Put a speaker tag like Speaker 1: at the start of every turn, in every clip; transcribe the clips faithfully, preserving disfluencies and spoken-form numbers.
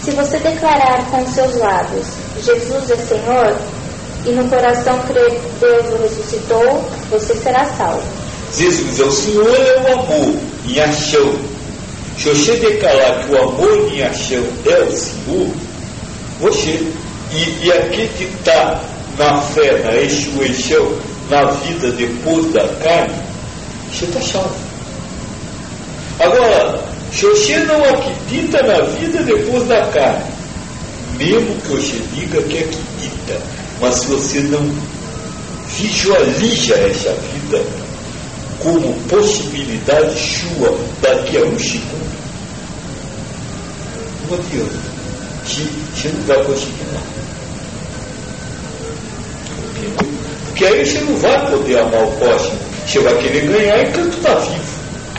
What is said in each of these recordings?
Speaker 1: Se você declarar com seus lábios, Jesus é Senhor, e no coração crer que Deus o ressuscitou, você será salvo.
Speaker 2: Jesus é o Senhor, é o amor em ação. Se você declarar que o amor em ação é o Senhor, você, e, e acreditar na fé, na ressurreição, na vida depois da carne, você está salvo. Agora, se você não acredita na vida depois da carne, mesmo que você diga que acredita, mas se você não visualiza essa vida como possibilidade sua daqui a um segundo, não adianta. Você, você não vai conseguir nada. Porque aí você não vai poder amar o próximo. Você vai querer ganhar enquanto está vivo.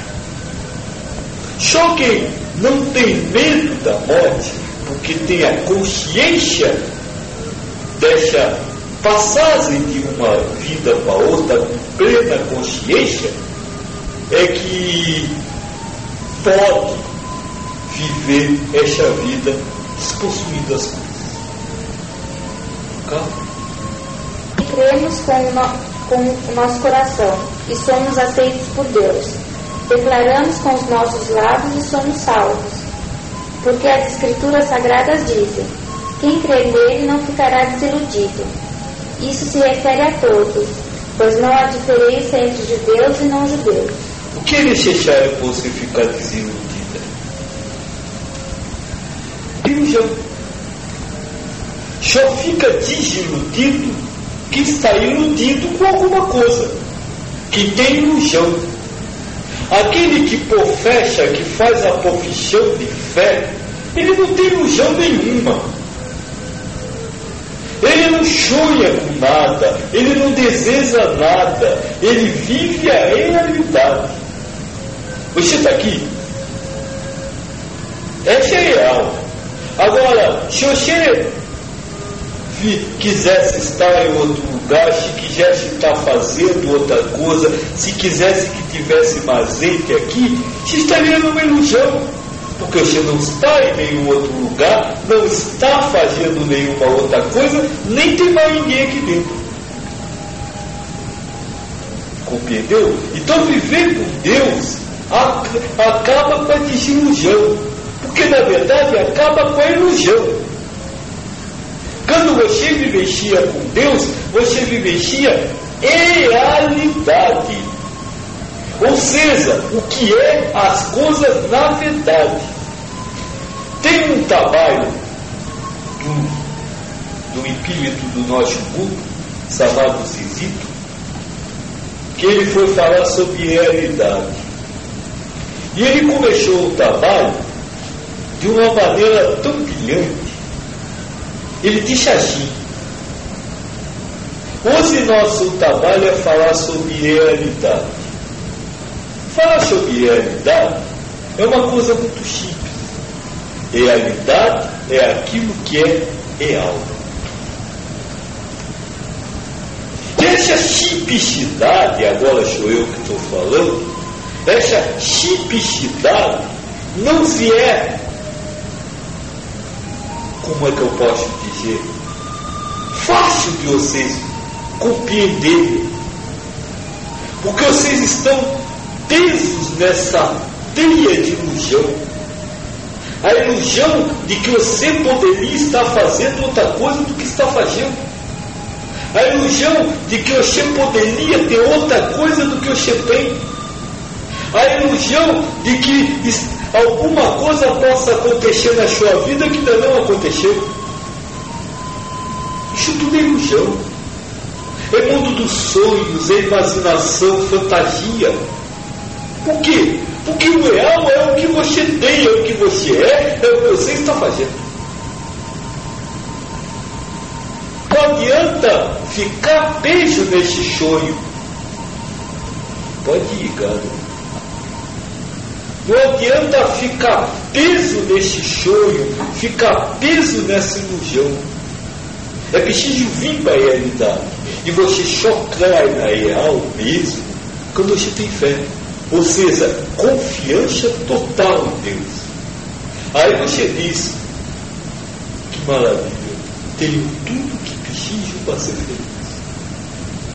Speaker 2: Só quem não tem medo da morte, porque tem a consciência dessa passagem de uma vida para outra, com plena consciência, é que pode viver essa vida despossuindo as coisas. Calma.
Speaker 1: Cremos com o, no, com o nosso coração e somos aceitos por Deus. Declaramos com os nossos lábios e somos salvos. Porque as Escrituras Sagradas dizem: quem crer nele não ficará desiludido. Isso se refere a todos, pois não há diferença entre judeus e não-judeus.
Speaker 2: O que é necessário para você ficar desiludida? Ilusão. Só fica desiludido que está iludido com alguma coisa, que tem ilusão. Aquele que professa, que faz a profissão de fé, ele não tem ilusão nenhuma. Ele não sonha com nada, ele não deseja nada, ele vive a realidade. Você está aqui? Essa é real. Agora, se você quisesse estar em outro lugar, se quisesse estar fazendo outra coisa, se quisesse que tivesse mais gente aqui, você estaria numa ilusão, porque você não está em nenhum outro lugar, não está fazendo nenhuma outra coisa, nem tem mais ninguém aqui dentro. Compreendeu? Então viver com Deus acaba com a desilusão, porque na verdade acaba com a ilusão. Quando você vivencia com Deus, você vivencia realidade. Ou seja, o que é as coisas na verdade. Tem um trabalho do, do espírito do nosso mundo, chamado Zizito, que ele foi falar sobre realidade. E ele começou o trabalho de uma maneira tão brilhante. Ele disse assim: hoje nosso trabalho é falar sobre realidade. Falar sobre realidade é uma coisa muito simples. Realidade é aquilo que é real. Essa simplicidade, agora sou eu que estou falando, essa simplicidade não vier, como é que eu posso dizer, fácil de vocês compreenderem, porque vocês estão presos nessa teia de ilusão, a ilusão de que você poderia estar fazendo outra coisa do que está fazendo, a ilusão de que você poderia ter outra coisa do que você tem, a ilusão de que alguma coisa possa acontecer na sua vida que ainda não aconteceu. Isso tudo é ilusão. É mundo dos sonhos, é imaginação, fantasia. Por quê? Porque o real é o que você tem, é o que você é, é o que você está fazendo. Não adianta ficar preso nesse sonho. Pode ir, garoto. Não adianta ficar preso nesse sonho, ficar preso nessa ilusão. É preciso vir para a realidade. E você só cai na real mesmo quando você tem fé. Ou seja, confiança total em Deus. Aí você diz: maravilha! Tenho tudo o que preciso para ser feliz.